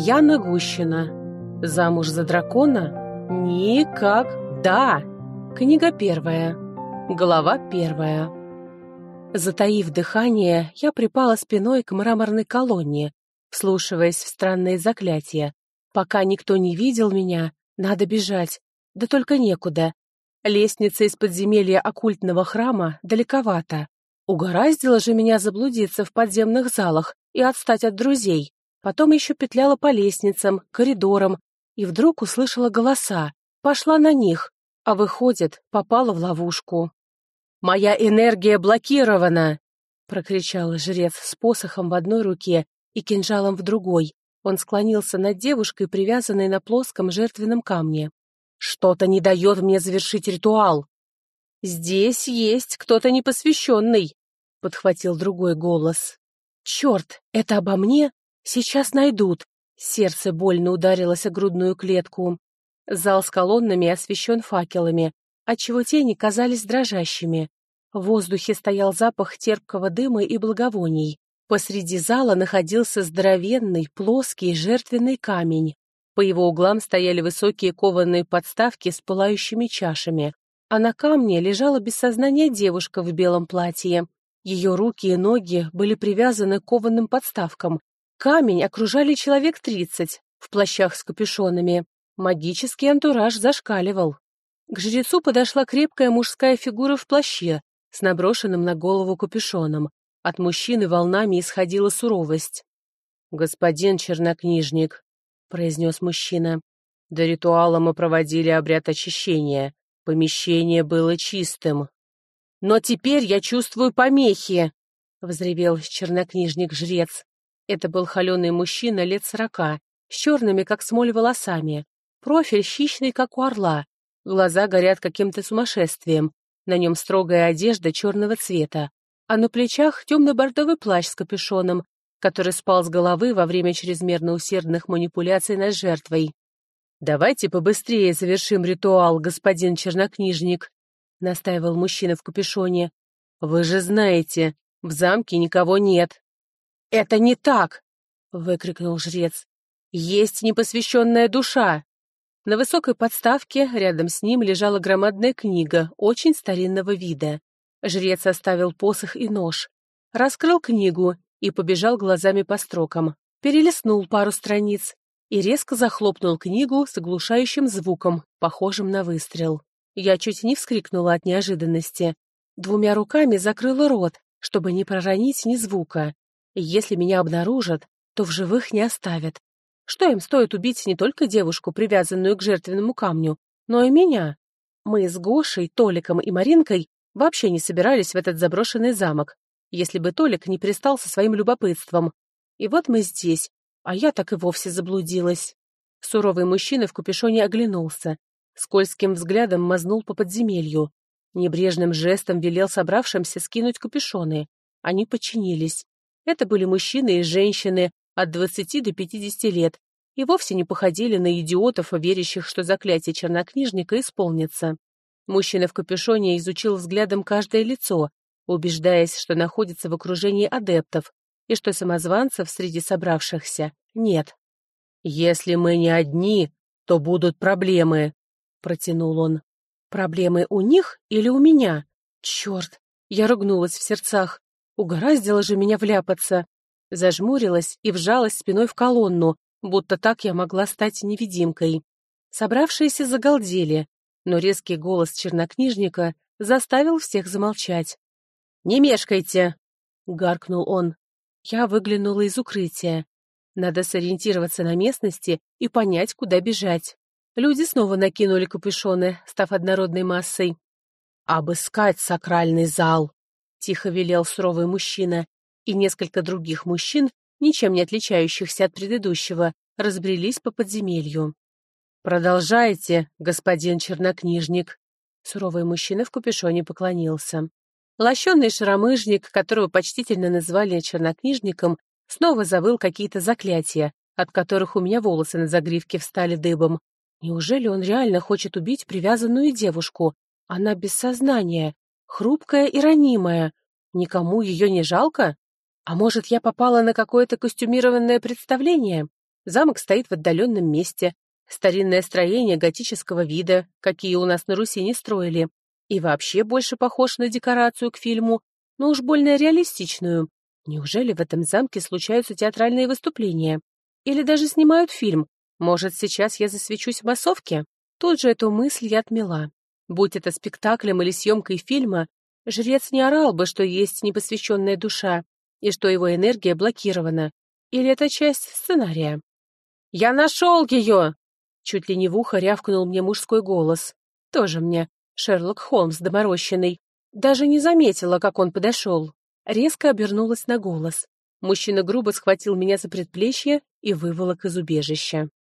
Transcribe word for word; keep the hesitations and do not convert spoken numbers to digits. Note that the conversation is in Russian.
Яна Гущина. Замуж за дракона? Никогда! Книга первая. Глава первая. Затаив дыхание, я припала спиной к мраморной колонне, вслушиваясь в странные заклятия. Пока никто не видел меня, надо бежать. Да только некуда. Лестница из подземелья оккультного храма далековато. Угораздило же меня заблудиться в подземных залах и отстать от друзей. Потом еще петляла по лестницам, коридорам, и вдруг услышала голоса. Пошла на них, а выходит, попала в ловушку. «Моя энергия блокирована!» — прокричал жрец с посохом в одной руке и кинжалом в другой. Он склонился над девушкой, привязанной на плоском жертвенном камне. «Что-то не дает мне завершить ритуал!» «Здесь есть кто-то непосвященный!» — подхватил другой голос. «Черт, это обо мне? Сейчас найдут!» Сердце больно ударилось о грудную клетку. Зал с колоннами освещен факелами, отчего тени казались дрожащими. В воздухе стоял запах терпкого дыма и благовоний. Посреди зала находился здоровенный, плоский жертвенный камень. По его углам стояли высокие кованые подставки с пылающими чашами, а на камне лежала без сознания девушка в белом платье. Ее руки и ноги были привязаны к кованым подставкам. Камень окружали человек тридцать в плащах с капюшонами. Магический антураж зашкаливал. К жрецу подошла крепкая мужская фигура в плаще с наброшенным на голову капюшоном. От мужчины волнами исходила суровость. «Господин чернокнижник», — произнес мужчина, — «до ритуала мы проводили обряд очищения. Помещение было чистым». «Но теперь я чувствую помехи!» — взревел чернокнижник-жрец. Это был холеный мужчина лет сорока, с черными, как смоль, волосами. Профиль хищный, как у орла. Глаза горят каким-то сумасшествием. На нем строгая одежда черного цвета, а на плечах темно-бордовый плащ с капюшоном, который спал с головы во время чрезмерно усердных манипуляций над жертвой. «Давайте побыстрее завершим ритуал, господин чернокнижник», — настаивал мужчина в капюшоне. «Вы же знаете, в замке никого нет». «Это не так!» — выкрикнул жрец. «Есть непосвященная душа!» На высокой подставке рядом с ним лежала громадная книга, очень старинного вида. Жрец оставил посох и нож, раскрыл книгу и побежал глазами по строкам, перелистнул пару страниц и резко захлопнул книгу с оглушающим звуком, похожим на выстрел. Я чуть не вскрикнула от неожиданности. Двумя руками закрыла рот, чтобы не проронить ни звука. Если меня обнаружат, то в живых не оставят. Что им стоит убить не только девушку, привязанную к жертвенному камню, но и меня? Мы с Гошей, Толиком и Маринкой вообще не собирались в этот заброшенный замок, если бы Толик не пристал со своим любопытством. И вот мы здесь, а я так и вовсе заблудилась. Суровый мужчина в капюшоне оглянулся, скользким взглядом мазнул по подземелью. Небрежным жестом велел собравшимся скинуть капюшоны. Они подчинились. Это были мужчины и женщины от двадцати до пятидесяти лет и вовсе не походили на идиотов, верящих, что заклятие чернокнижника исполнится. Мужчина в капюшоне изучил взглядом каждое лицо, убеждаясь, что находится в окружении адептов и что самозванцев среди собравшихся нет. «Если мы не одни, то будут проблемы», — протянул он. «Проблемы у них или у меня? Черт!» Я ругнулась в сердцах. Угораздило же меня вляпаться. Зажмурилась и вжалась спиной в колонну, будто так я могла стать невидимкой. Собравшиеся загалдели, но резкий голос чернокнижника заставил всех замолчать. «Не мешкайте!» — гаркнул он. Я выглянула из укрытия. Надо сориентироваться на местности и понять, куда бежать. Люди снова накинули капюшоны, став однородной массой. «Обыскать сакральный зал!» — тихо велел суровый мужчина, и несколько других мужчин, ничем не отличающихся от предыдущего, разбрелись по подземелью. «Продолжайте, господин чернокнижник!» Суровый мужчина в капюшоне поклонился. Лощеный шаромыжник, которого почтительно назвали чернокнижником, снова завыл какие-то заклятия, от которых у меня волосы на загривке встали дыбом. Неужели он реально хочет убить привязанную девушку? Она без сознания, хрупкая и ранимая. Никому ее не жалко? А может, я попала на какое-то костюмированное представление? Замок стоит в отдаленном месте. Старинное строение готического вида, какие у нас на Руси не строили. И вообще больше похож на декорацию к фильму, но уж больно реалистичную. Неужели в этом замке случаются театральные выступления? Или даже снимают фильм? Может, сейчас я засвечусь в массовке? Тут же эту мысль я отмела. Будь это спектаклем или съемкой фильма, жрец не орал бы, что есть непосвященная душа, и что его энергия блокирована. Или это часть сценария? «Я нашел ее!» Чуть ли не в ухо рявкнул мне мужской голос. Тоже мне Шерлок Холмс доморощенный. Даже не заметила, как он подошел. Резко обернулась на голос. Мужчина грубо схватил меня за предплечье и выволок из убежища.